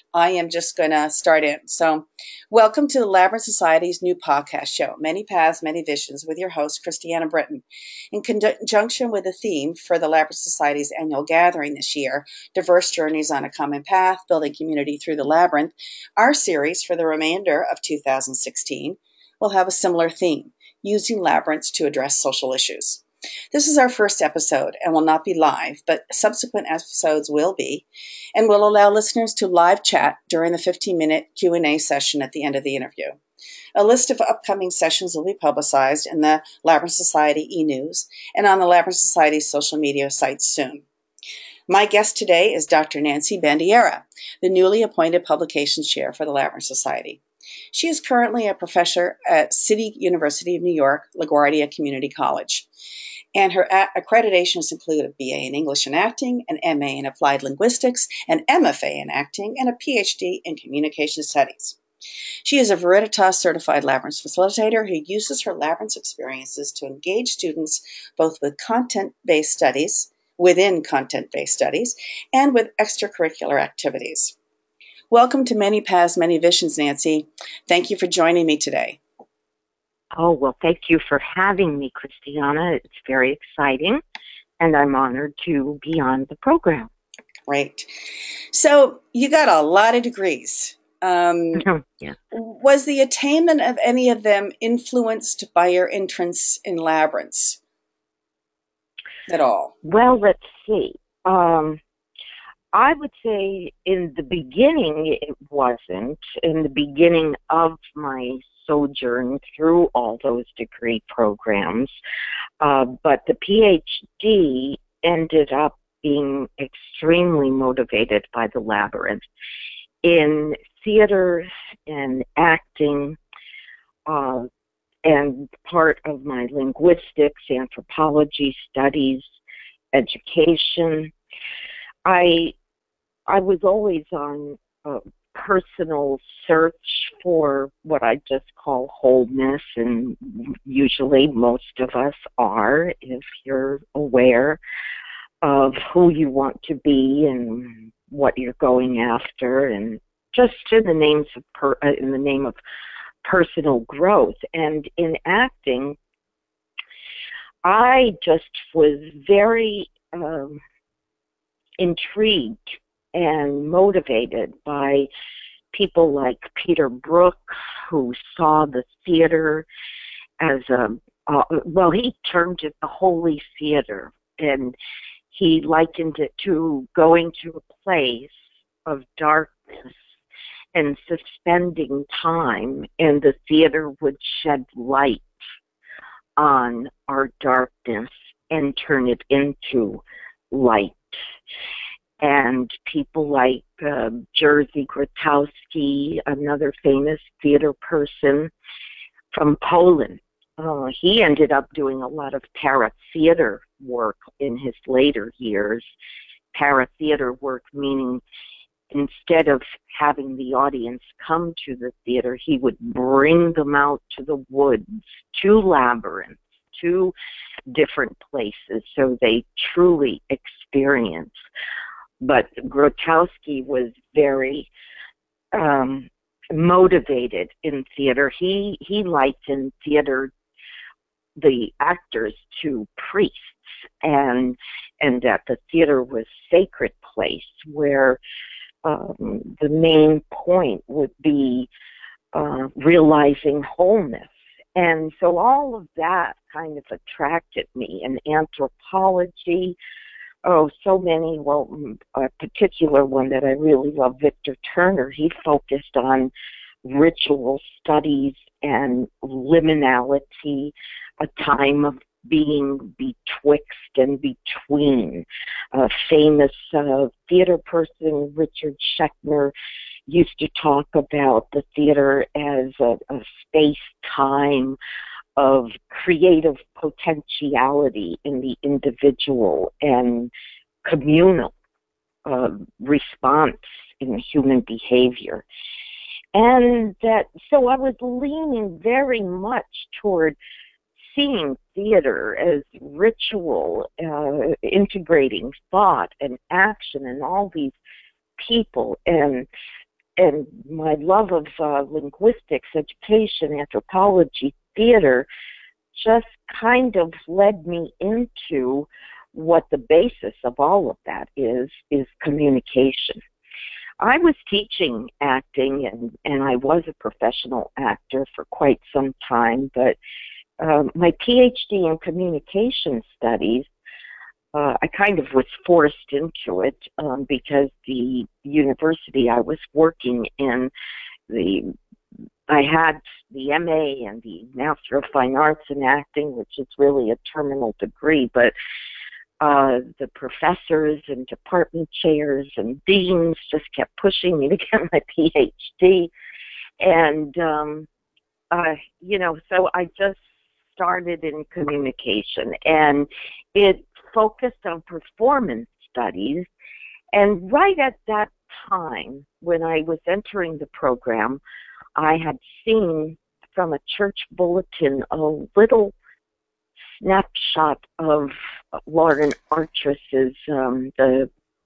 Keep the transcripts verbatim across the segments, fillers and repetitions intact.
I am just going to start in. So, welcome to the Labyrinth Society's new podcast show, Many Paths, Many Visions, with your host, Christiana Britton. In conjunction with the theme for the Labyrinth Society's annual gathering this year, Diverse Journeys on a Common Path, Building Community Through the Labyrinth, our series for the remainder of two thousand sixteen will have a similar theme, using labyrinths to address social issues. This is our first episode and will not be live, but subsequent episodes will be, and will allow listeners to live chat during the fifteen-minute Q and A session at the end of the interview. A list of upcoming sessions will be publicized in the Labyrinth Society e-news and on the Labyrinth Society's social media sites soon. My guest today is Doctor Nancy Bandiera, the newly appointed Publications Chair for the Labyrinth Society. She is currently a professor at City University of New York, LaGuardia Community College. And her accreditations include a B A in English and Acting, an M A in Applied Linguistics, an M F A in Acting, and a P H D in Communication Studies. She is a Veritas certified Labyrinth facilitator who uses her Labyrinth experiences to engage students both with content-based studies, within content-based studies, and with extracurricular activities. Welcome to Many Paths, Many Visions, Nancy. Thank you for joining me today. Oh, well, thank you for having me, Christiana. It's very exciting, and I'm honored to be on the program. Great. So you got a lot of degrees. Um, yeah. Was the attainment of any of them influenced by your entrance in labyrinths at all? Well, let's see. Um, I would say in the beginning it wasn't. In the beginning of my sojourn through all those degree programs, uh, but the P H D ended up being extremely motivated by the Labyrinth in theater and acting, uh, and part of my linguistics, anthropology studies, education. I I was always on uh, personal search for what I just call wholeness, and usually most of us are, if you're aware of who you want to be and what you're going after, and just in the names of per, uh, in the name of personal growth. And in acting, I just was very um, intrigued and motivated by people like Peter Brook, who saw the theater as a, uh, well, he termed it the holy theater, and he likened it to going to a place of darkness and suspending time, and the theater would shed light on our darkness and turn it into light. And people like uh, Jerzy Grotowski, another famous theater person from Poland, uh, he ended up doing a lot of para-theater work in his later years. Para-theater work meaning instead of having the audience come to the theater, he would bring them out to the woods, to labyrinths, to different places, so they truly experience. But Grotowski was very um, motivated in theater. He he likened theater, the actors, to priests, and and that the theater was a sacred place where um, the main point would be uh, realizing wholeness. And so all of that kind of attracted me. And anthropology, oh, so many, well, a particular one that I really love, Victor Turner, he focused on ritual studies and liminality, a time of being betwixt and between. A famous uh, theater person, Richard Schechner, used to talk about the theater as a, a space-time of creative potentiality in the individual and communal uh, response in human behavior. And that, so I was leaning very much toward seeing theater as ritual, uh, integrating thought and action and all these people. And and my love of uh, linguistics, education, anthropology, theater, just kind of led me into what the basis of all of that is, is communication. I was teaching acting, and, and I was a professional actor for quite some time, but um, my P H D in communication studies, uh, I kind of was forced into it um, because the university I was working in, the I had the M A and the Master of Fine Arts in Acting, which is really a terminal degree, but uh, the professors and department chairs and deans just kept pushing me to get my P H D. And, um, uh, you know, so I just started in communication, and it focused on performance studies. And right at that time, when I was entering the program, I had seen from a church bulletin a little snapshot of Lauren Artress's um, The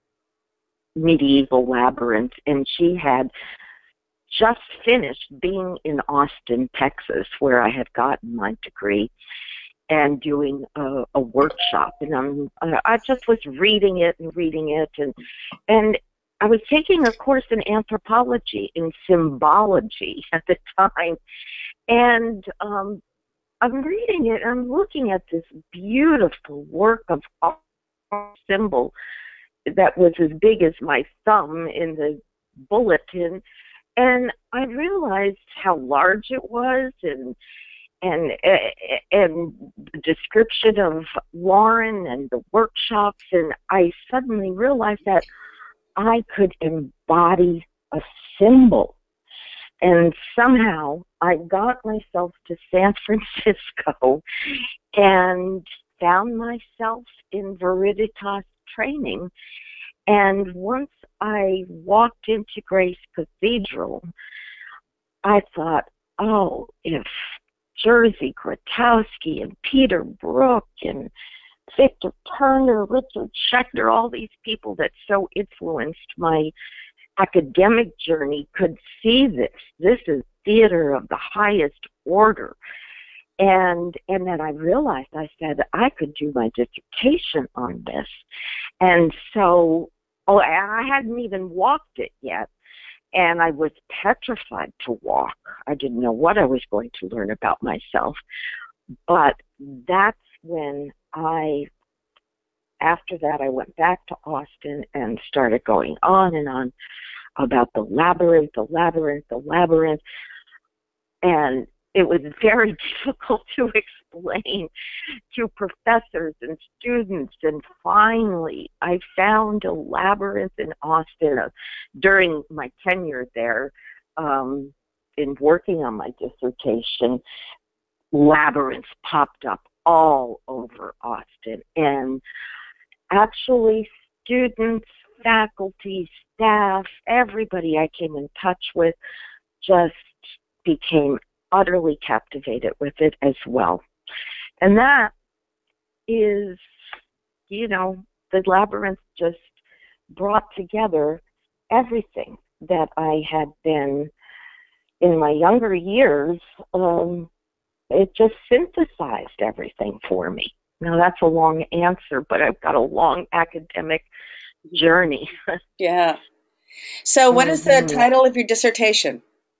Medieval Labyrinth, and she had just finished being in Austin, Texas, where I had gotten my degree, and doing a, a workshop. And I'm, I just was reading it and reading it, and and I was taking a course in anthropology, in symbology at the time, and um, I'm reading it, and I'm looking at this beautiful work of art symbol that was as big as my thumb in the bulletin, and I realized how large it was, and and and the description of Lauren and the workshops, and I suddenly realized that I could embody a symbol. And somehow I got myself to San Francisco and found myself in Veriditas training. And once I walked into Grace Cathedral, I thought, oh, if Jerzy Grotowski and Peter Brook and Victor Turner, Richard Schechter, all these people that so influenced my academic journey could see this. This is theater of the highest order. And and then I realized, I said, I could do my dissertation on this. And so, oh, I hadn't even walked it yet. And I was petrified to walk. I didn't know what I was going to learn about myself. But that's when I, after that, I went back to Austin and started going on and on about the labyrinth, the labyrinth, the labyrinth. And it was very difficult to explain to professors and students. And finally, I found a labyrinth in Austin uh, during my tenure there, um, in working on my dissertation. Labyrinths popped up all over Austin. And actually, students, faculty, staff, everybody I came in touch with just became utterly captivated with it as well. And that is, you know, the labyrinth just brought together everything that I had been in my younger years. Um, it just synthesized everything for me. Now, that's a long answer, but I've got a long academic journey. Yeah. So what is the Mhm. title of your dissertation?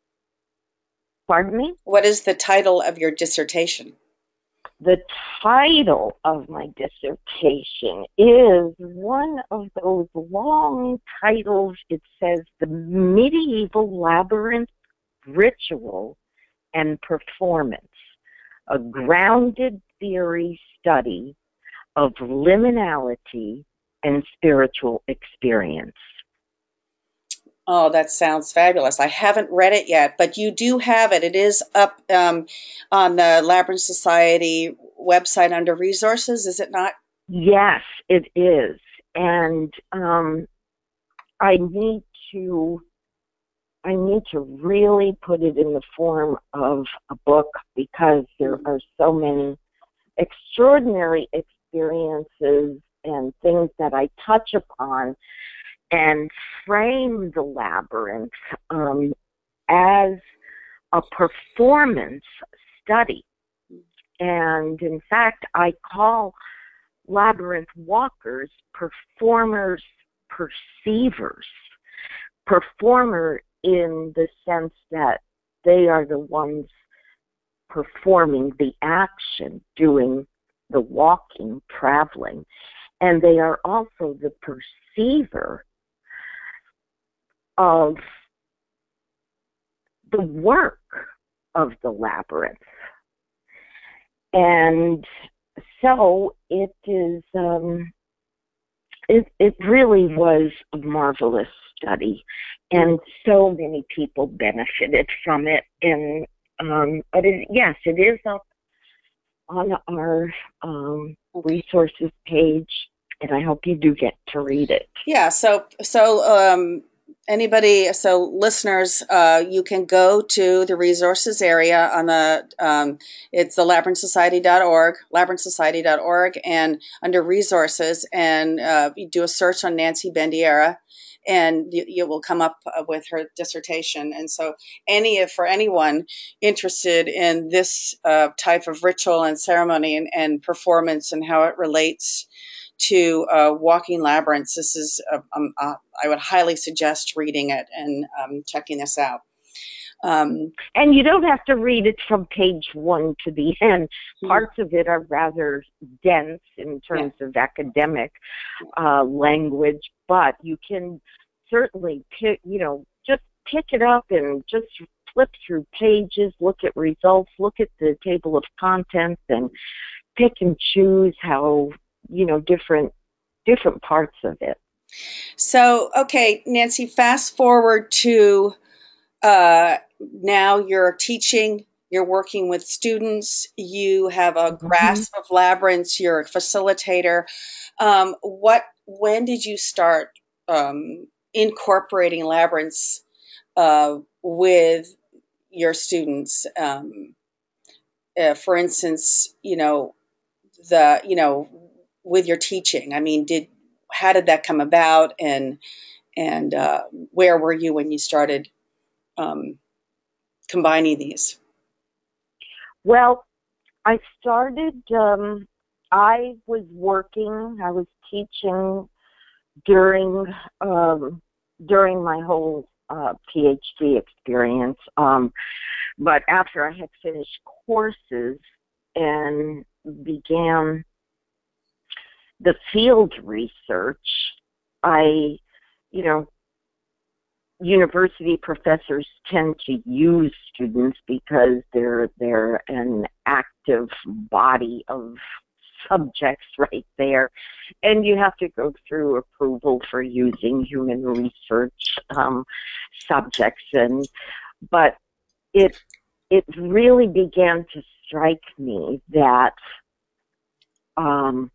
Pardon me? What is the title of your dissertation? The title of my dissertation is one of those long titles. It says The Medieval Labyrinth, Ritual and Performance, a grounded theory study of liminality and spiritual experience. Oh, that sounds fabulous. I haven't read it yet, but you do have it. It is up um, on the Labyrinth Society website under resources, is it not? Yes, it is. And um, I need to I need to really put it in the form of a book, because there are so many extraordinary experiences and things that I touch upon and frame the labyrinth um, as a performance study. And in fact, I call labyrinth walkers performers, perceivers. Performer in the sense that they are the ones performing the action, doing the walking, traveling. And they are also the perceiver of the work of the labyrinth. And so it is, um, it, it really was a marvelous study, and so many people benefited from it. And um, but it, yes, it is up on our um, resources page, and I hope you do get to read it. Yeah. So so um, anybody, so listeners, uh, you can go to the resources area on the um, it's the labyrinth society dot org, labyrinth society dot org, and under resources, and uh, you do a search on Nancy Bandiera, and you, you will come up with her dissertation. And so any for anyone interested in this uh, type of ritual and ceremony and, and performance and how it relates to uh, walking labyrinths, this is uh, um, uh, I would highly suggest reading it and um, checking this out. Um, and you don't have to read it from page one to the end. Parts of it are rather dense in terms yeah. of academic uh, language, but you can certainly pick, you know, just pick it up and just flip through pages, look at results, look at the table of contents, and pick and choose how, you know, different different parts of it. So, okay, Nancy, fast forward to uh, now you're teaching, you're working with students, you have a mm-hmm. grasp of labyrinths, you're a facilitator. Um, what, when did you start um, incorporating labyrinths uh, with your students? Um, uh, for instance, you know, the, you know, with your teaching, I mean, did, how did that come about, and, and uh, where were you when you started um, combining these? Well, I started, um, I was working, I was teaching during, um, during my whole uh, PhD experience. Um, but after I had finished courses and began the field research, I, you know, university professors tend to use students because they're they're an active body of subjects right there, and you have to go through approval for using human research um, subjects. And but it it really began to strike me that um,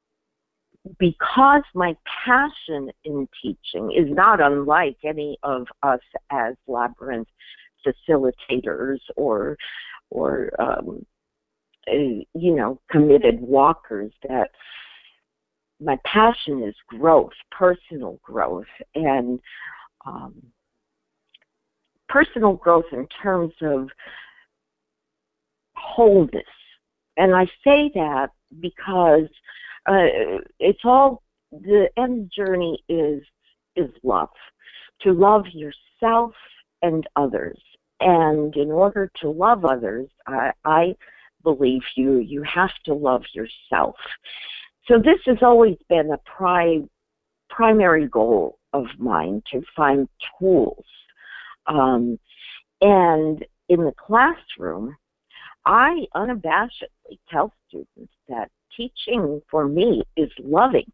because my passion in teaching is not unlike any of us as labyrinth facilitators or, or um, uh, you know, committed walkers, that my passion is growth, personal growth, and um, personal growth in terms of wholeness. And I say that because Uh, it's all, the end journey is is love, to love yourself and others. And in order to love others, I, I believe you you have to love yourself. So this has always been a pri- primary goal of mine, to find tools. Um, and in the classroom, I unabashedly tell students that teaching for me is loving,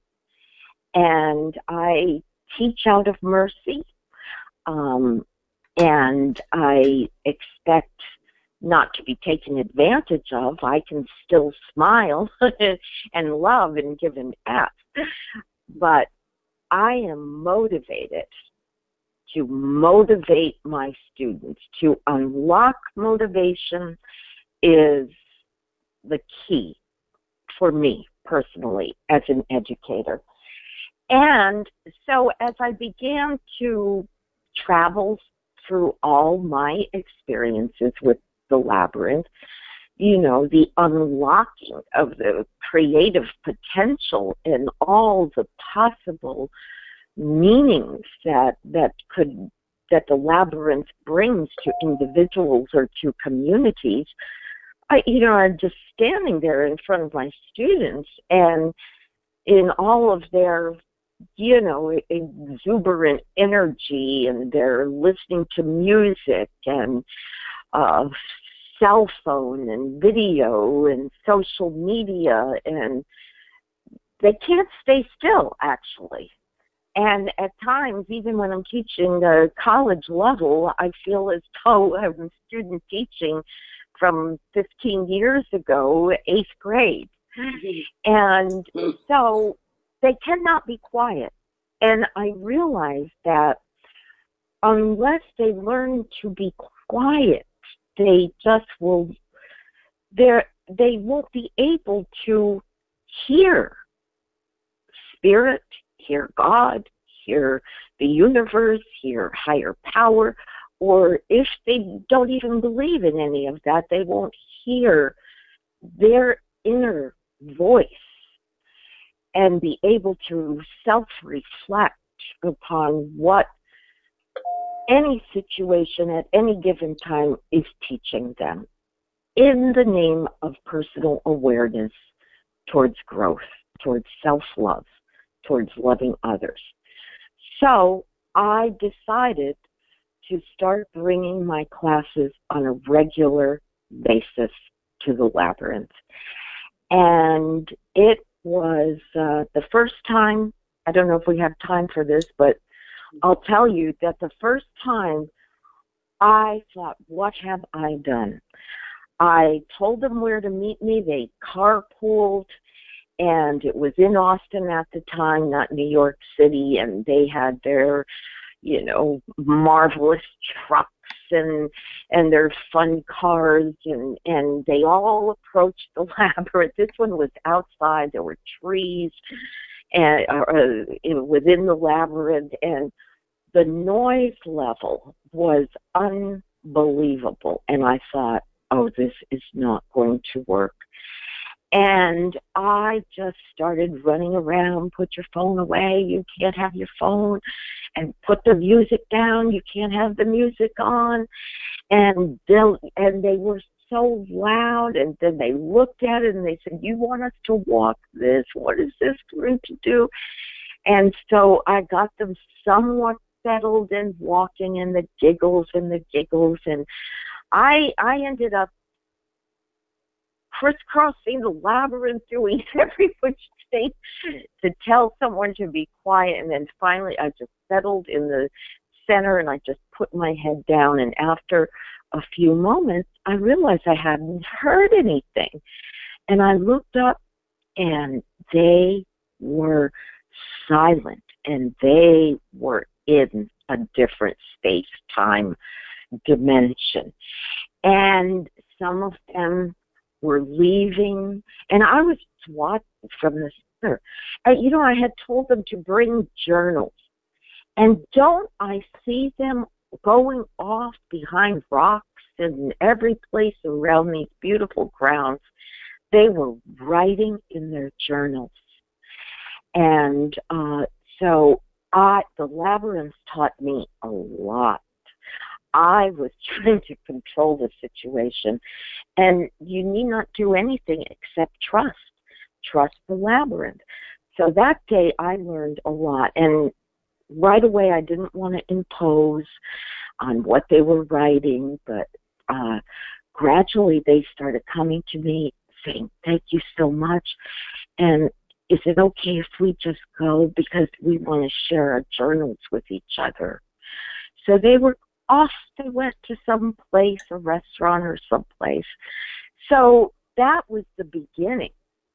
and I teach out of mercy, um, and I expect not to be taken advantage of. I can still smile and love and give an F, but I am motivated to motivate my students. To unlock motivation is the key for me personally as an educator. And so as I began to travel through all my experiences with the labyrinth, you know, the unlocking of the creative potential and all the possible meanings that that could that the labyrinth brings to individuals or to communities, I, you know, I'm just standing there in front of my students, and in all of their, you know, exuberant energy, and they're listening to music and uh, cell phone and video and social media, and they can't stay still, actually. And at times, even when I'm teaching the college level, I feel as though I'm student teaching from fifteen years ago, eighth grade. And so they cannot be quiet. And I realize that unless they learn to be quiet, they just will, they're, they won't be able to hear spirit, hear God, hear the universe, hear higher power, or if they don't even believe in any of that, they won't hear their inner voice and be able to self-reflect upon what any situation at any given time is teaching them in the name of personal awareness towards growth, towards self-love, towards loving others. So I decided to start bringing my classes on a regular basis to the labyrinth. And it was uh, the first time, I don't know if we have time for this, but I'll tell you that the first time I thought, what have I done? I told them where to meet me. They carpooled, and it was in Austin at the time, not New York City, and they had their, you know, marvelous trucks and and their fun cars, and, and they all approached the labyrinth. This one was outside. There were trees and uh, within the labyrinth, and the noise level was unbelievable. And I thought, oh, this is not going to work. And I just started running around, put your phone away, you can't have your phone, and put the music down, you can't have the music on. And they, and they were so loud, and then they looked at it and they said, you want us to walk this? What is this going to do? And so I got them somewhat settled and walking, and the giggles and the giggles. And I I ended up crisscrossing the labyrinth, doing every which thing to tell someone to be quiet. And then finally I just settled in the center, and I just put my head down. And after a few moments, I realized I hadn't heard anything. And I looked up, and they were silent, and they were in a different space-time dimension. And some of them were leaving, and I was watching from the center. And, you know, I had told them to bring journals, and don't I see them going off behind rocks and every place around these beautiful grounds? They were writing in their journals. And uh, so I, the labyrinth taught me a lot. I was trying to control the situation, and you need not do anything except trust. Trust the labyrinth. So that day I learned a lot, and right away I didn't want to impose on what they were writing, but uh, gradually they started coming to me saying, thank you so much, and is it okay if we just go, because we want to share our journals with each other? So they were off, they went to some place, a restaurant or someplace. So that was the beginning.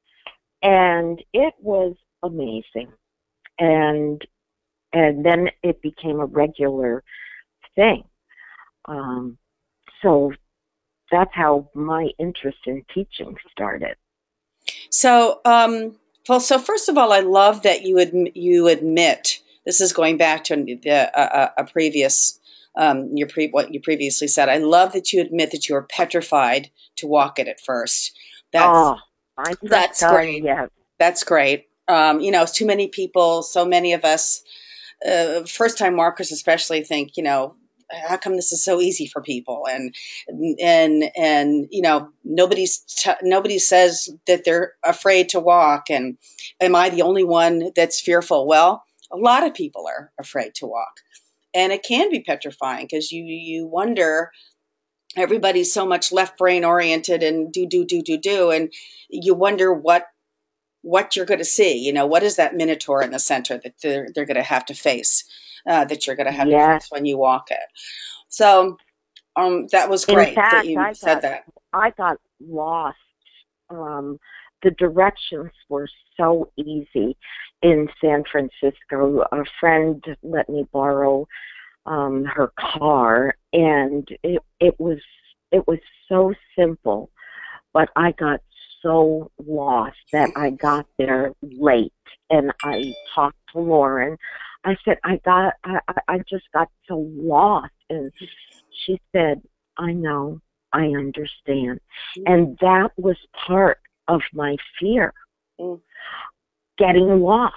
And it was amazing. And and then it became a regular thing. Um, so that's how my interest in teaching started. So um, Well, so first of all, I love that you adm- you admit this is going back to the, a, a previous um, your pre what you previously said. I love that you admit that you were petrified to walk it at first. That's Oh, I'm not that's done great. yet. That's great. Um, you know, too many people, so many of us, uh, first time walkers especially, think, you know, how come this is so easy for people? And and and you know, nobody's t- nobody says that they're afraid to walk. And am I the only one that's fearful? Well, a lot of people are afraid to walk, and it can be petrifying because you you wonder. Everybody's so much left brain oriented and do do do do do, and you wonder what what you're going to see. You know, what is that minotaur in the center that they're, they're going to have to face, uh, that you're going to have to Yes. face when you walk it. So um, that was In great that fact, you I said got that. I got lost. Um, the directions were so easy in San Francisco. A friend let me borrow um, her car, and it it was it was so simple, but I got so lost that I got there late, and I talked to Lauren. I said, I got, I, I I just got so lost, and she said, I know, I understand. And that was part of my fear, Mm. getting lost.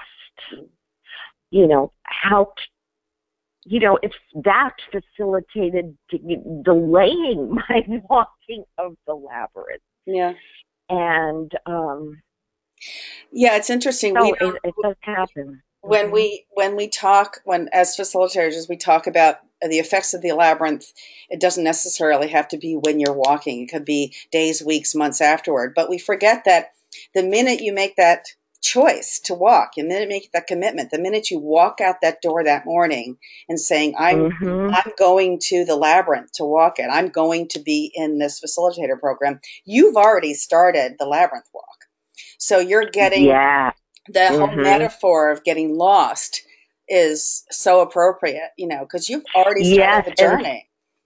You know, how, you know, if that facilitated de- delaying my walking of the labyrinth. Yeah. And um, Yeah, it's interesting. We so it, it does happen. when Mm-hmm. we when we talk when as facilitators as we talk about the effects of the labyrinth, it doesn't necessarily have to be when you're walking. It could be days, weeks, months afterward. But we forget that the minute you make that choice to walk, the minute you make that commitment, the minute you walk out that door that morning and saying, I'm Mm-hmm. I'm going to the labyrinth to walk it, I'm going to be in this facilitator program, you've already started the labyrinth walk. So you're getting Yeah. the whole Mm-hmm. metaphor of getting lost is so appropriate, you know, because you've already started Yes, the and journey.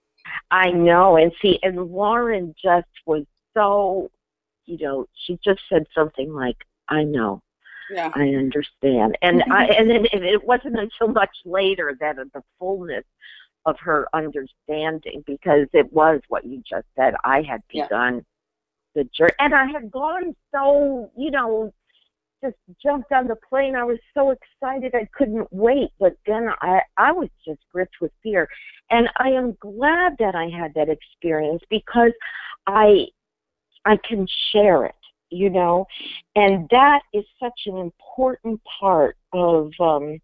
I know. And see, and Lauren just was so, you know, she just said something like, I know. Yeah. I understand. And I and then it, it wasn't until much later that the fullness of her understanding, because it was what you just said. I had Yeah. begun the journey, and I had gone so, you know, just jumped on the plane. I was so excited I couldn't wait. But then I, I was just gripped with fear. And I am glad that I had that experience, because I I can share it, you know, and that is such an important part of, um,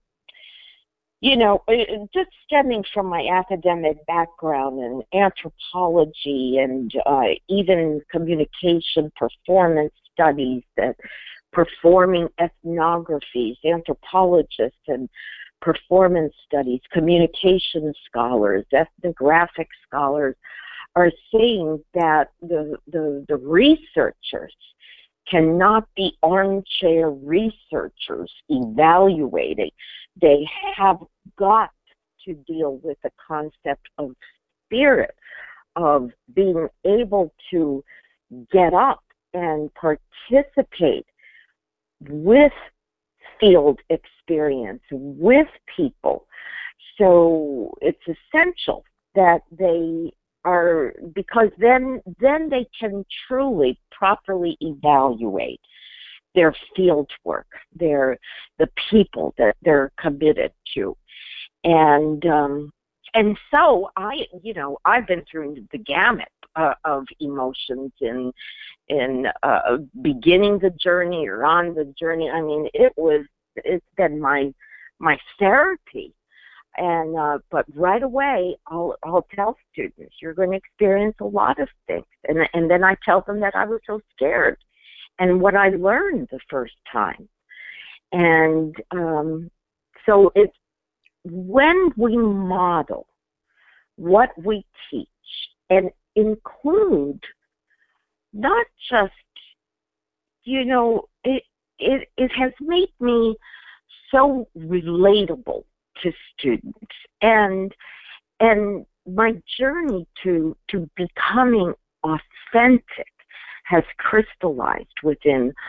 you know, just stemming from my academic background in anthropology and uh, even communication performance studies, that performing ethnographies, anthropologists and performance studies, communication scholars, ethnographic scholars are saying that the, the, the researchers cannot be armchair researchers evaluating. They have got to deal with the concept of spirit, of being able to get up and participate with field experience, with people. So it's essential that they are, because then then they can truly properly evaluate their field work, their the people that they're committed to. And um and so I, you know, I've been through the gamut uh, of emotions in in uh, beginning the journey or on the journey. I mean, it was it's been my my therapy. And uh, but right away, I'll I'll tell students, you're going to experience a lot of things, and and then I tell them that I was so scared, and what I learned the first time. And um, so it's when we model what we teach and include not just, you know, it it it has made me so relatable to students, and and my journey to to becoming authentic has crystallized within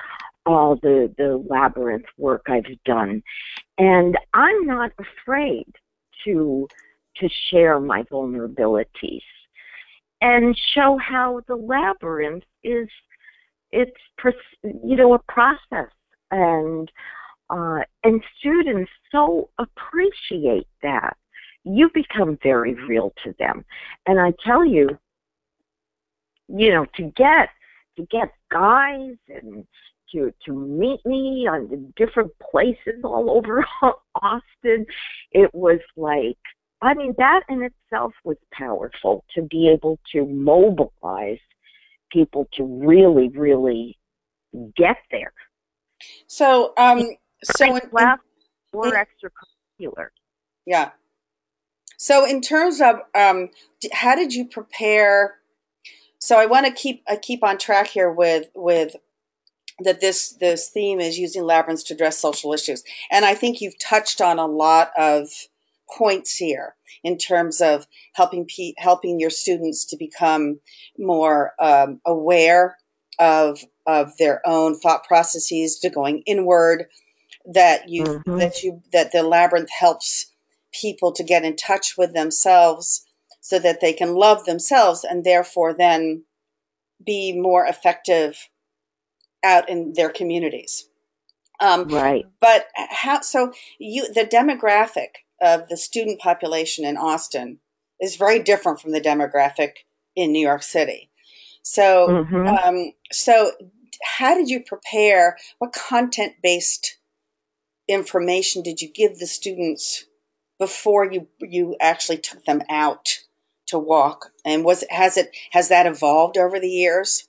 all the, the labyrinth work I've done. And I'm not afraid to to share my vulnerabilities and show how the labyrinth is, it's, you know, a process. And uh, and students so appreciate that. You become very real to them. And I tell you, you know, to get to get guys and to to meet me on the different places all over Austin, it was like, I mean, that in itself was powerful, to be able to mobilize people to really, really get there. So, um, so in, in, or in, extracurricular. Yeah. So, in terms of um, how did you prepare? So, I want to keep I keep on track here with with that this this theme is using labyrinths to address social issues, and I think you've touched on a lot of points here in terms of helping pe- helping your students to become more um, aware of of their own thought processes, to going inward. That you mm-hmm. that you that the labyrinth helps people to get in touch with themselves, so that they can love themselves and therefore then be more effective out in their communities. Um, right. But how? So you the demographic of the student population in Austin is very different from the demographic in New York City. So, mm-hmm. um, so how did you prepare? What content-based information did you give the students before you you actually took them out to walk? And was has it has that evolved over the years?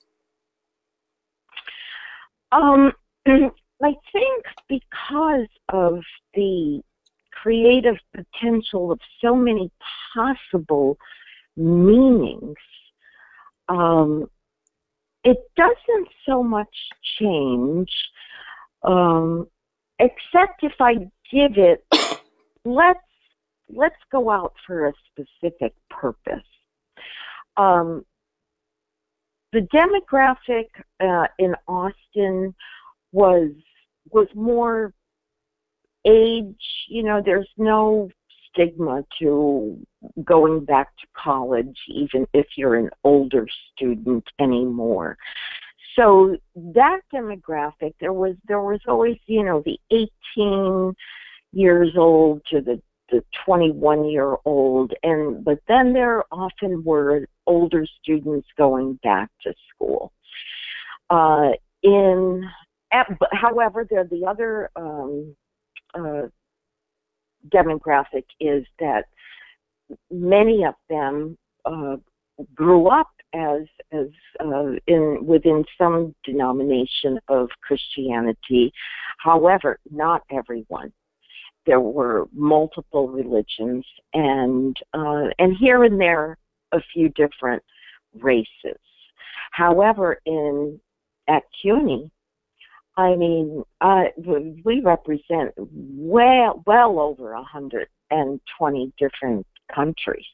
Um, I think because of the creative potential of so many possible meanings, um, it doesn't so much change, um, except if I give it, let's let's go out for a specific purpose. Um, the demographic uh, in Austin was was more age. You know, there's no stigma to going back to college, even if you're an older student anymore. So that demographic, there was there was always, you know, the eighteen years old to the the twenty-one year old, and but then there often were older students going back to school. Uh, in at, however, there the other um, uh, demographic is that many of them uh, grew up as as uh, in within some denomination of Christianity. However, not everyone. There were multiple religions, and uh, and here and there a few different races. However, in at CUNY, I mean, uh, we represent well well over one hundred twenty different countries.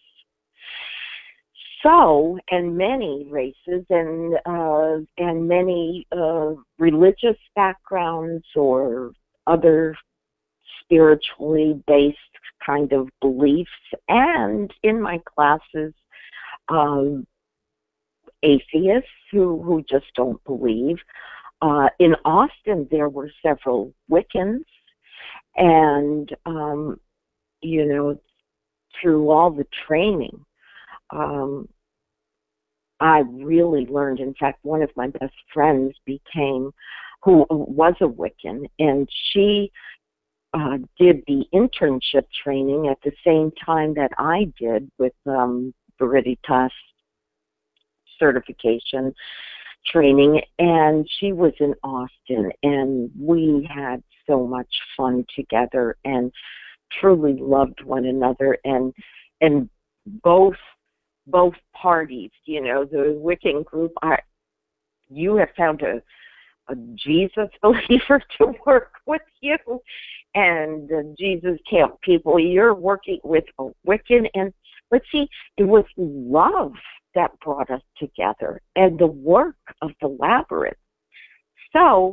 So, and many races and uh, and many uh, religious backgrounds or other spiritually based kind of beliefs, and in my classes, um, atheists who, who just don't believe. Uh, in Austin, there were several Wiccans, and, um, you know, through all the training, um, I really learned. In fact, one of my best friends became, who was a Wiccan, and she Uh, did the internship training at the same time that I did with um, Veritas certification training, and she was in Austin, and we had so much fun together and truly loved one another, and and both both parties, you know, the Wiccan group, I, you have found a a Jesus believer to work with you, and the Jesus Camp people, you're working with a Wiccan. And let's see, it was love that brought us together and the work of the labyrinth. So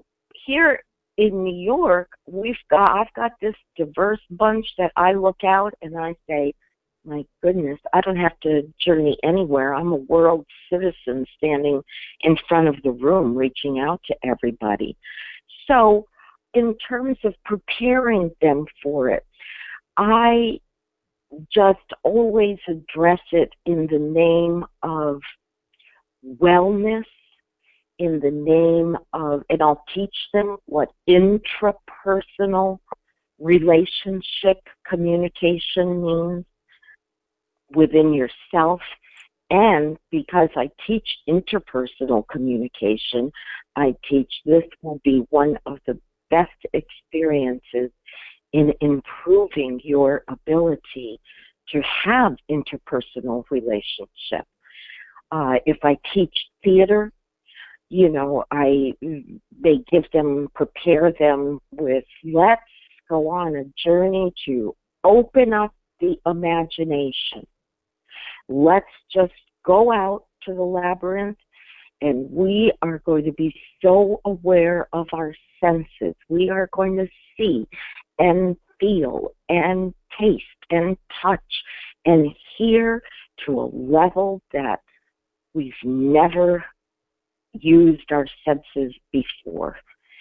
here in New York, we've got, I've got this diverse bunch that I look out and I say, my goodness, I don't have to journey anywhere. I'm a world citizen standing in front of the room, reaching out to everybody. So in terms of preparing them for it, I just always address it in the name of wellness, in the name of, and I'll teach them what intrapersonal relationship communication means within yourself. And because I teach interpersonal communication, I teach this will be one of the best experiences in improving your ability to have interpersonal relationship. Uh, if I teach theater, you know, I they give them, prepare them with, let's go on a journey to open up the imagination. Let's just go out to the labyrinth, and we are going to be so aware of our senses. We are going to see and feel and taste and touch and hear to a level that we've never used our senses before.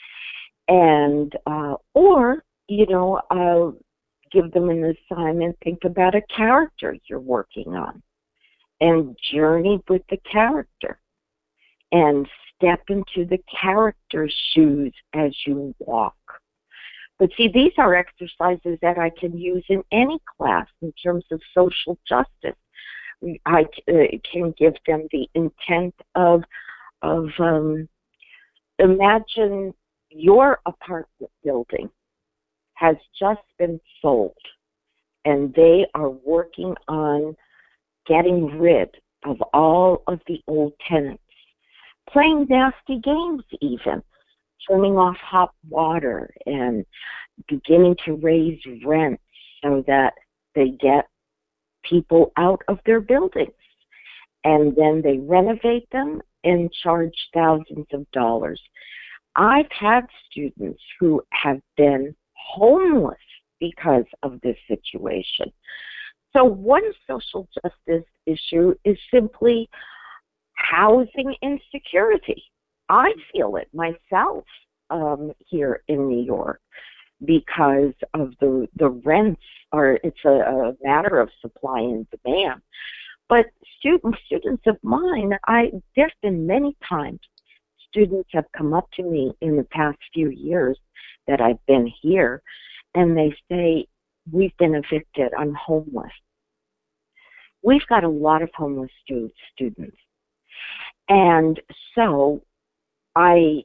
And, uh, or, you know, I'll give them an assignment, think about a character you're working on and journey with the character and step into the character's shoes as you walk. But see, these are exercises that I can use in any class in terms of social justice. I uh, can give them the intent of, of um, imagine your apartment building has just been sold, and they are working on getting rid of all of the old tenants, playing nasty games even, turning off hot water and beginning to raise rent so that they get people out of their buildings. And then they renovate them and charge thousands of dollars. I've had students who have been homeless because of this situation. So one social justice issue is simply housing insecurity. I feel it myself um, here in New York because of the the rents are, it's a, a matter of supply and demand. But students, students of mine, I there's been many times students have come up to me in the past few years that I've been here, and they say, we've been evicted, I'm homeless. We've got a lot of homeless stu- students. And so I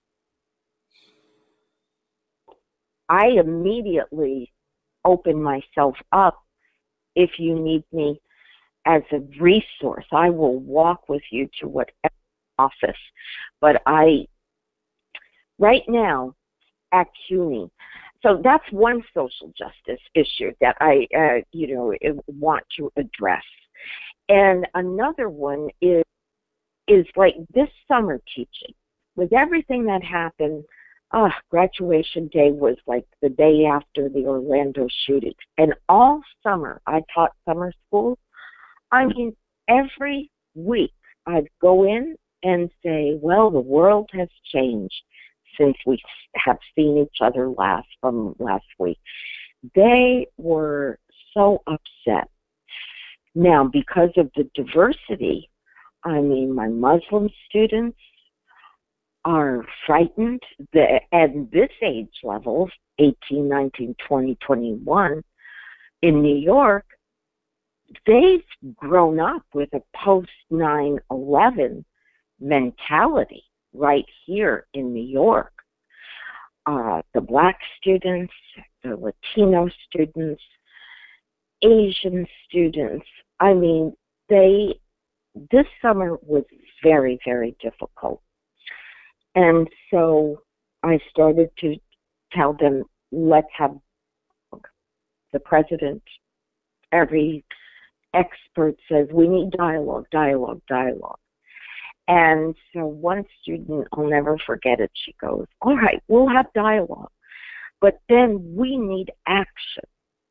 I immediately open myself up. If you need me as a resource, I will walk with you to whatever office. But I, right now, at CUNY, so that's one social justice issue that I, uh, you know, want to address. And another one is, is like this summer teaching. With everything that happened, uh, graduation day was like the day after the Orlando shootings. And all summer, I taught summer school. I mean, every week I'd go in and say, well, the world has changed since we have seen each other last from last week. They were so upset. Now, because of the diversity, I mean, my Muslim students are frightened. The, at this age level, eighteen, nineteen, twenty, twenty-one, in New York, they've grown up with a post nine eleven mentality right here in New York. Uh, the Black students, the Latino students, Asian students, I mean, they, this summer was very, very difficult. And so I started to tell them, let's have the president, every expert says we need dialogue, dialogue, dialogue. And so one student, I'll never forget it, she goes, all right, we'll have dialogue, but then we need action.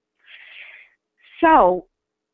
So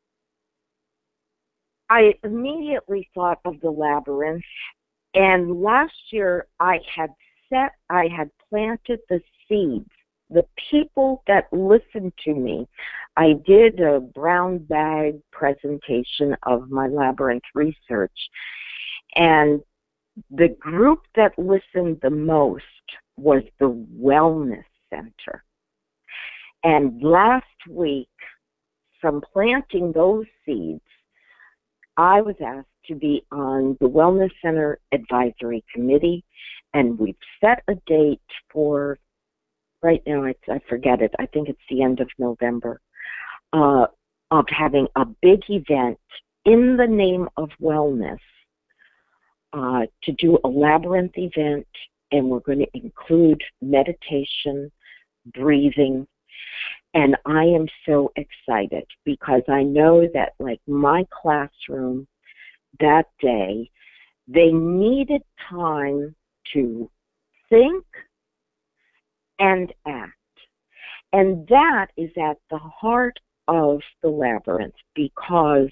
I immediately thought of the labyrinth, and last year I had set, I had planted the seeds. The people that listened to me, I did a brown bag presentation of my labyrinth research, and the group that listened the most was the Wellness Center. And last week, from planting those seeds, I was asked to be on the Wellness Center Advisory Committee, and we've set a date for, right now, I, I forget it, I think it's the end of November, uh, of having a big event in the name of wellness, uh, to do a labyrinth event, and we're going to include meditation, breathing, and I am so excited because I know that, like my classroom that day, they needed time to think and act. And that is at the heart of the labyrinth, because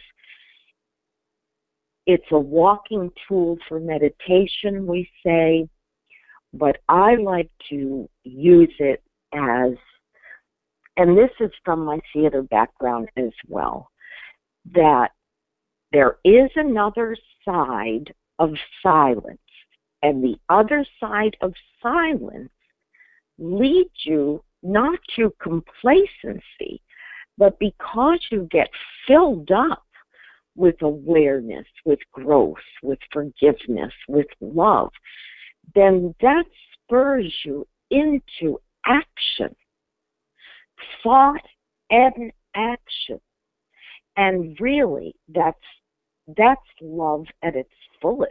it's a walking tool for meditation, we say, but I like to use it as, and this is from my theater background as well, that there is another side of silence, and the other side of silence leads you not to complacency, but because you get filled up with awareness, with growth, with forgiveness, with love, then that spurs you into action, thought and action. And really, that's that's love at its fullest.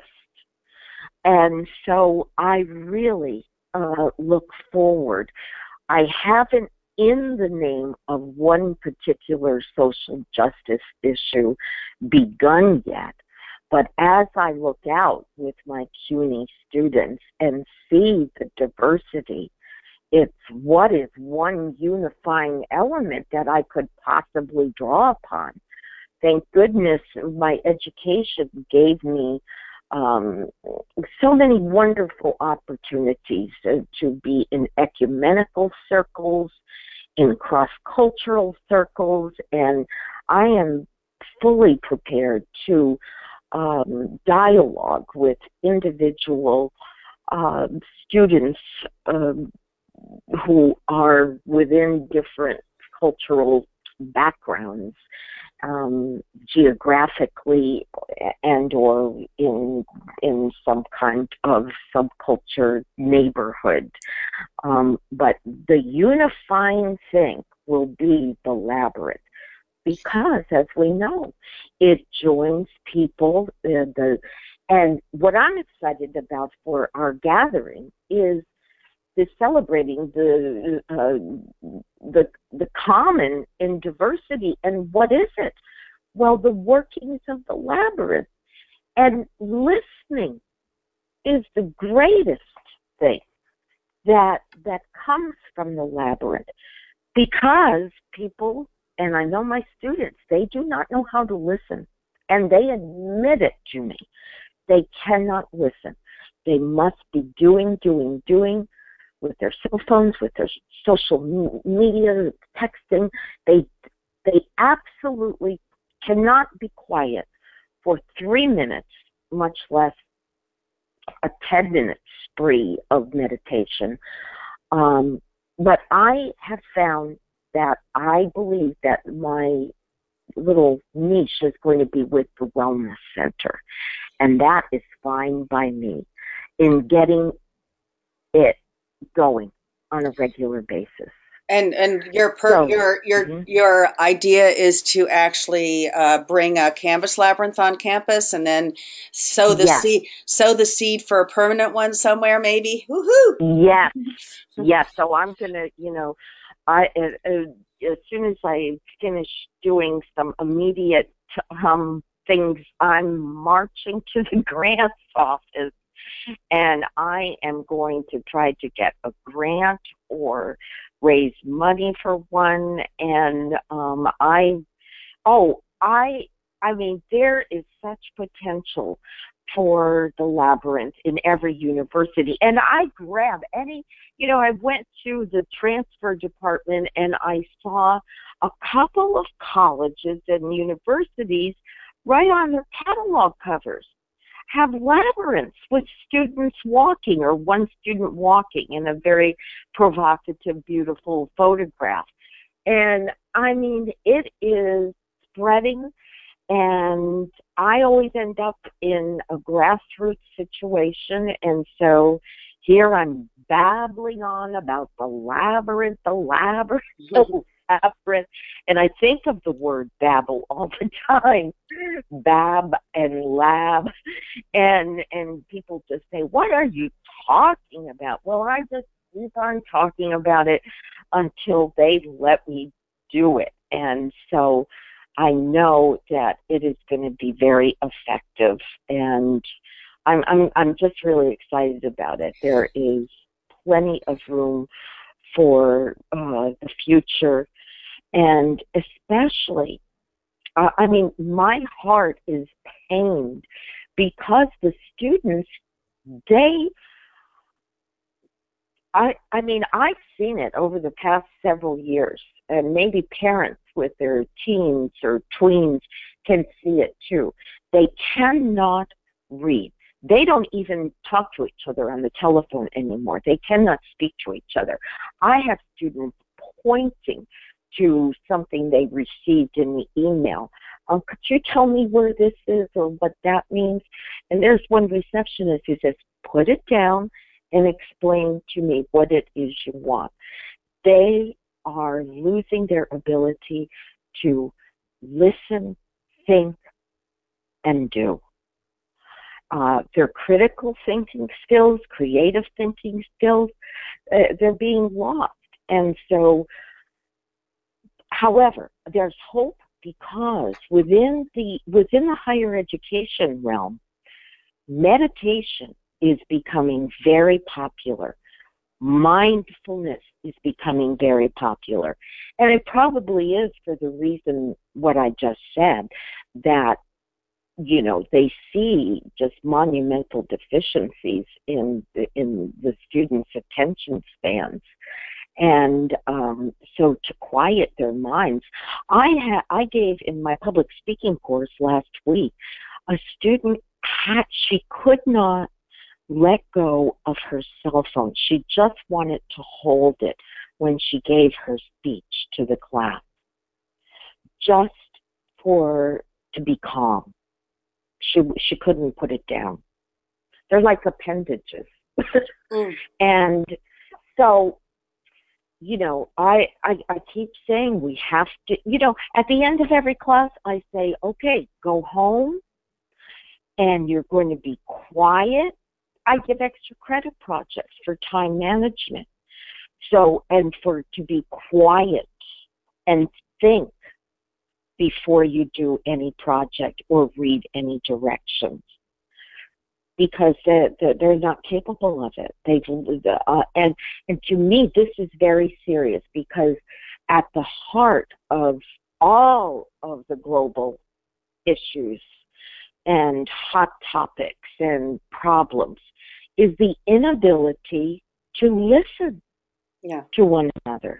And so I really uh, look forward. I haven't, in the name of one particular social justice issue, begun yet. But as I look out with my CUNY students and see the diversity, it's what is one unifying element that I could possibly draw upon. Thank goodness my education gave me um, so many wonderful opportunities uh, to be in ecumenical circles, in cross-cultural circles, and I am fully prepared to um, dialogue with individual uh, students um, who are within different cultural backgrounds, um, geographically and or in in some kind of subculture neighborhood. Um, but the unifying thing will be the labyrinth, because, as we know, it joins people. Uh, the and what I'm excited about for our gathering is is celebrating the uh, the the common in diversity. And what is it? Well, the workings of the labyrinth. And listening is the greatest thing that that comes from the labyrinth, because people, and I know my students, they do not know how to listen, and they admit it to me. They cannot listen. They must be doing, doing, doing, with their cell phones, with their social media, texting. They they absolutely cannot be quiet for three minutes, much less a ten-minute spree of meditation. Um, but I have found that I believe that my little niche is going to be with the Wellness Center, and that is fine by me in getting it going on a regular basis. And and your per, So, your your mm-hmm. your idea is to actually uh, bring a canvas labyrinth on campus, and then sow the Yes. seed sow the seed for a permanent one somewhere, maybe. Woohoo! Yes, yes. So I'm gonna, you know, I uh, uh, as soon as I finish doing some immediate um things. I'm marching to the grants office, and I am going to try to get a grant or raise money for one. And um, I, oh, I, I mean, there is such potential for the Labyrinth in every university. And I grab any, you know, I went to the transfer department and I saw a couple of colleges and universities right on their catalog covers have labyrinths with students walking, or one student walking in a very provocative, beautiful photograph. And I mean, it is spreading, and I always end up in a grassroots situation. And so here I'm babbling on about the labyrinth, the labyrinth, the labyrinth. And I think of the word babble all the time, bab and lab. And, and people just say, what are you talking about? Well, I just keep on talking about it until they let me do it. And so I know that it is going to be very effective, and I'm I'm I'm just really excited about it. There is plenty of room for uh, the future, and especially, uh, I mean, my heart is pained because the students, they, I I mean, I've seen it over the past several years, and maybe parents with their teens or tweens can see it too. They cannot read. They don't even talk to each other on the telephone anymore. They cannot speak to each other. I have students pointing to something they received in the email. Um, could you tell me where this is or what that means? And there's one receptionist who says, put it down and explain to me what it is you want. They are losing their ability to listen, think, and do. Uh, their critical thinking skills, creative thinking skills, uh, they're being lost. And so, however, there's hope because within the within the higher education realm, meditation is becoming very popular. Mindfulness is becoming very popular. And it probably is for the reason what I just said, that, you know, they see just monumental deficiencies in the, in the students' attention spans. And um, so to quiet their minds, I, ha- I gave in my public speaking course last week, a student had, she could not let go of her cell phone. She just wanted to hold it when she gave her speech to the class, just for to be calm. She she couldn't put it down. They're like appendages. mm. And so, you know, I, I I keep saying we have to, you know, at the end of every class, I say, okay, go home, and you're going to be quiet. I give extra credit projects for time management. So, and for to be quiet and think before you do any project or read any directions, because they're, they're not capable of it. They've, uh, and, and to me, this is very serious, because at the heart of all of the global issues and hot topics and problems is the inability to listen yeah. to one another.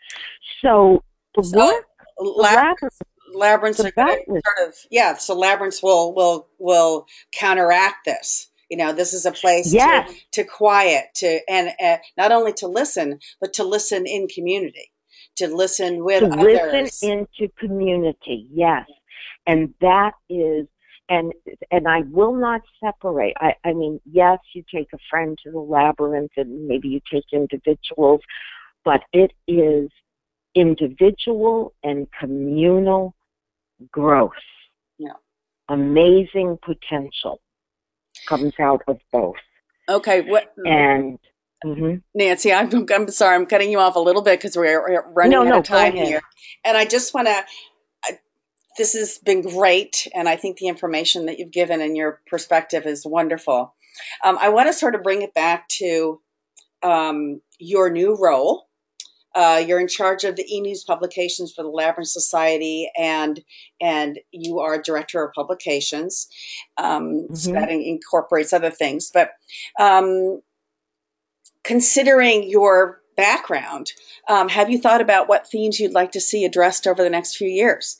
So the so, work, labyrinths, labyrinths are going to sort of, yeah, so labyrinths will, will, will counteract this. You know, this is a place yes. to, to quiet, to, and uh, not only to listen, but to listen in community, to listen with to others. listen into community, yes. And that is, And and I will not separate. I, I mean, yes, you take a friend to the labyrinth and maybe you take individuals, but it is individual and communal growth. Yeah. Amazing potential comes out of both. Okay. What? And mm-hmm. Nancy, I'm, I'm sorry, I'm cutting you off a little bit because we're, we're running no, out no, of time here. And I just want to this has been great, and I think the information that you've given and your perspective is wonderful. Um, I want to sort of bring it back to um, your new role. Uh, you're in charge of the e-news publications for the Labyrinth Society, and and you are director of publications. Um, so Mm-hmm. that incorporates other things. But um, considering your background, um, have you thought about what themes you'd like to see addressed over the next few years?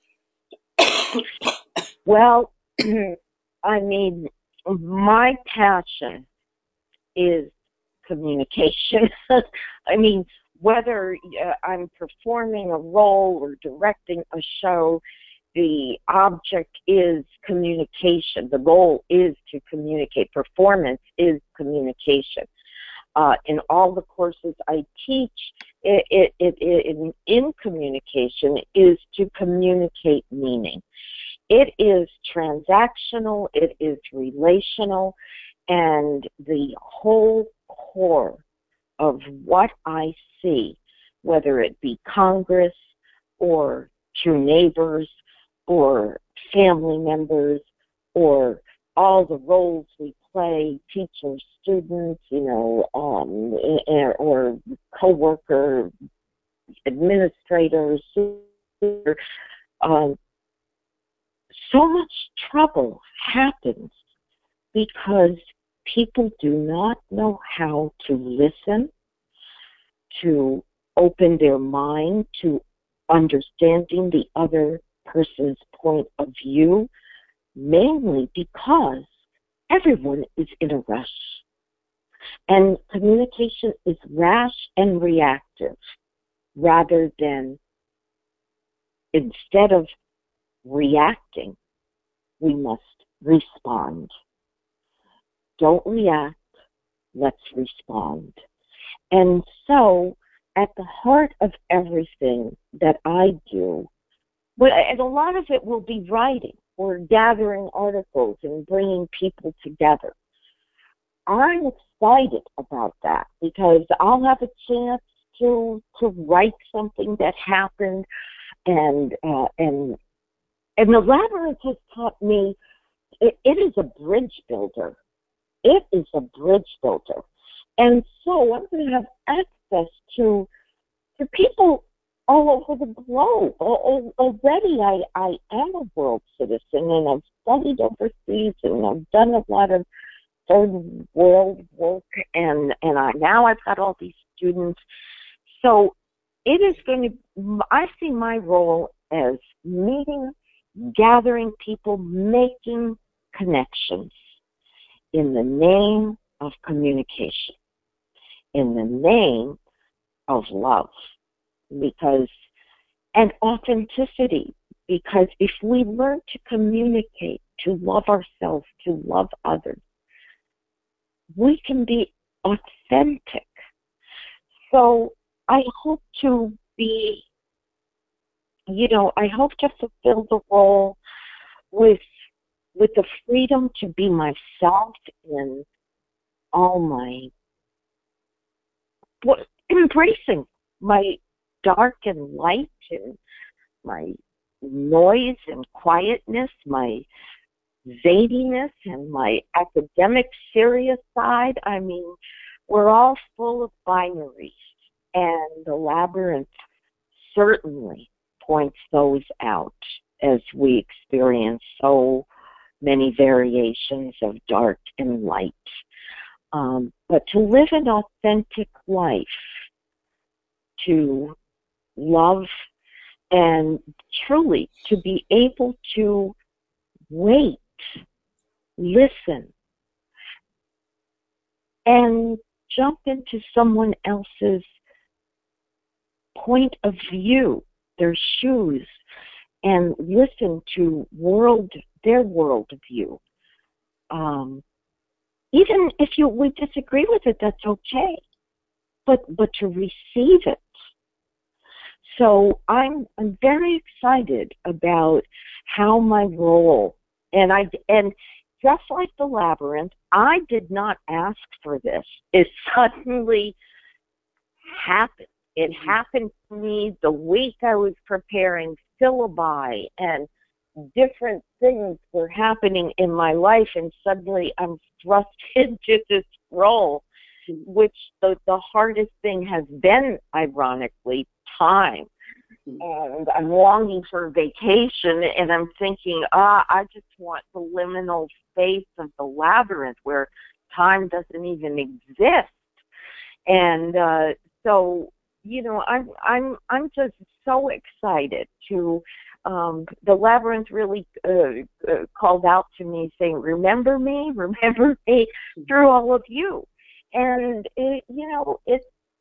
Well, I mean, my passion is communication. I mean, whether uh, I'm performing a role or directing a show, the object is communication. The goal is to communicate. Performance is communication. Uh, in all the courses I teach, it, it, it, it, in, in communication is to communicate meaning. It is transactional, it is relational, and the whole core of what I see, whether it be Congress or two neighbors or family members or all the roles we play, teachers, students, you know, um, or co-worker, administrators, um, so much trouble happens because people do not know how to listen, to open their mind to understanding the other person's point of view, mainly because everyone is in a rush. And communication is rash and reactive rather than, instead of reacting, we must respond. Don't react, let's respond. And so, at the heart of everything that I do, but and a lot of it will be writing or gathering articles and bringing people together. I'm excited about that because I'll have a chance to to write something that happened, and uh, and and the Labyrinth has taught me it, it is a bridge builder. It is a bridge builder, and so I'm going to have access to to people all over the globe. Already, I I am a world citizen, and I've studied overseas, and I've done a lot of third world work, and and I now I've got all these students. So it is going to. I see my role as meeting, gathering people, making connections in the name of communication, in the name of love, because and authenticity. Because if we learn to communicate, to love ourselves, to love others, we can be authentic. So I hope to be, you know, I hope to fulfill the role with with the freedom to be myself in all my, embracing my dark and light, and my noise and quietness, my zaniness and my academic serious side. I mean, we're all full of binaries, and the Labyrinth certainly points those out as we experience so many variations of dark and light. Um, but to live an authentic life, to love, and truly to be able to wait, listen, and jump into someone else's point of view, their shoes, and listen to world, their world view. Um, even if you we disagree with it, that's okay. But but to receive it. So I'm I'm very excited about how my role, and I and just like the Labyrinth, I did not ask for this. It suddenly happened. It Mm-hmm. happened to me the week I was preparing syllabi, and different things were happening in my life, and suddenly I'm thrust into this role, which the, the hardest thing has been, ironically, time. And I'm longing for a vacation, and I'm thinking, ah, I just want the liminal space of the labyrinth where time doesn't even exist. And uh, so, you know, I'm I'm I'm just so excited to. Um, the labyrinth really uh, uh, called out to me, saying, "Remember me, remember me," through all of you. And it, you know, it's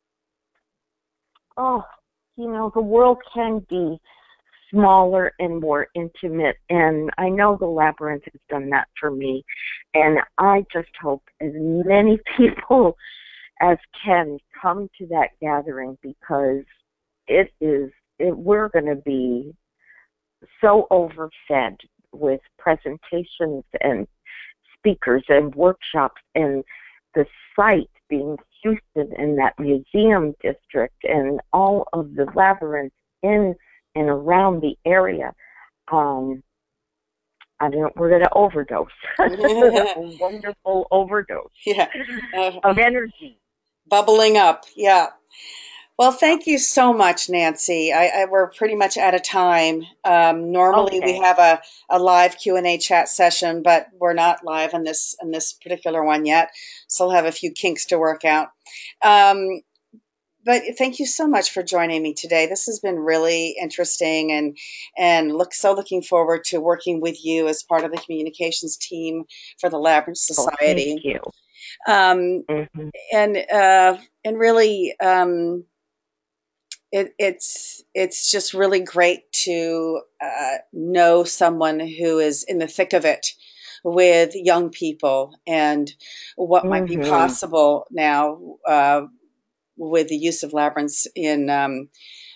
oh, you know, the world can be smaller and more intimate, and I know the labyrinth has done that for me. And I just hope as many people as can come to that gathering, because it is it, we're going to be so overfed with presentations and speakers and workshops, and the site being Houston in that museum district and all of the labyrinths in and around the area. Um, I don't, we're going to overdose. A wonderful overdose Yeah. Uh, of energy. bubbling up. Yeah. Well, thank you so much, Nancy. I, I we're pretty much out of time. Um, normally, we Okay. have a, a live Q and A chat session, but we're not live in this in this particular one yet. So we'll have a few kinks to work out. Um, but thank you so much for joining me today. This has been really interesting, and and look so looking forward to working with you as part of the communications team for the Labyrinth Oh, thank Society. you. Um, Mm-hmm. and uh, and really. Um, It, it's it's just really great to uh, know someone who is in the thick of it with young people, and what might be Mm-hmm. possible now uh, with the use of labyrinths in um,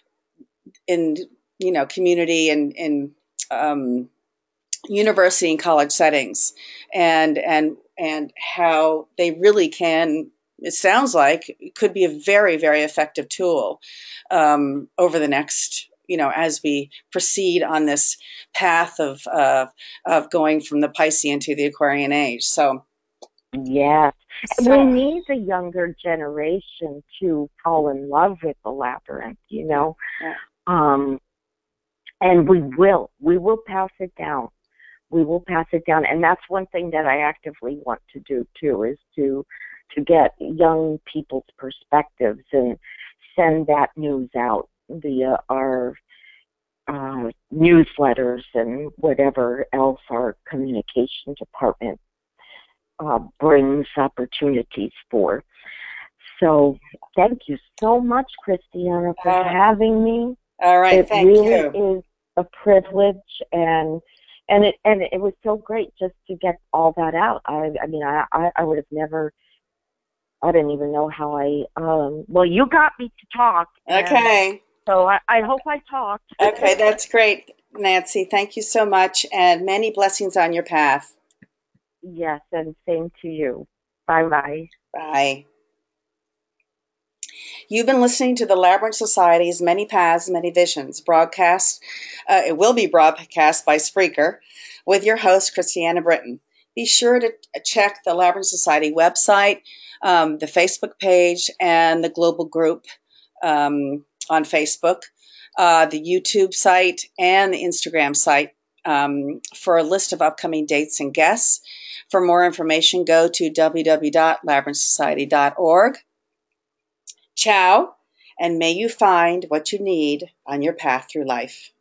in you know community and in um, university and college settings, and and and how they really can. It sounds like it could be a very, very effective tool um, over the next, you know, as we proceed on this path of uh, of going from the Piscean to the Aquarian age. So, Yes. And we so need the younger generation to fall in love with the labyrinth, you know. yeah. Um, and we will. We will pass it down. We will pass it down. And that's one thing that I actively want to do too, is to to get young people's perspectives and send that news out via our uh, newsletters and whatever else our communication department uh, brings opportunities for. So thank you so much, Christiana, for Uh, having me. all right. It Thank really you. is a privilege, and and it and it was so great just to get all that out. I I mean I I, I would have never. I didn't even know how I. Um, well, you got me to talk, and Okay. so I, I hope I talked. Okay. That's great, Nancy. Thank you so much, and many blessings on your path. Yes, and same to you. Bye bye. Bye. You've been listening to the Labyrinth Society's Many Paths, Many Visions broadcast. Uh, it will be broadcast by Spreaker with your host, Christiana Britton. Be sure to check the Labyrinth Society website, um, the Facebook page, and the global group um, on Facebook, uh, the YouTube site, and the Instagram site um, for a list of upcoming dates and guests. For more information, go to w w w dot labyrinth society dot org. Ciao, and may you find what you need on your path through life.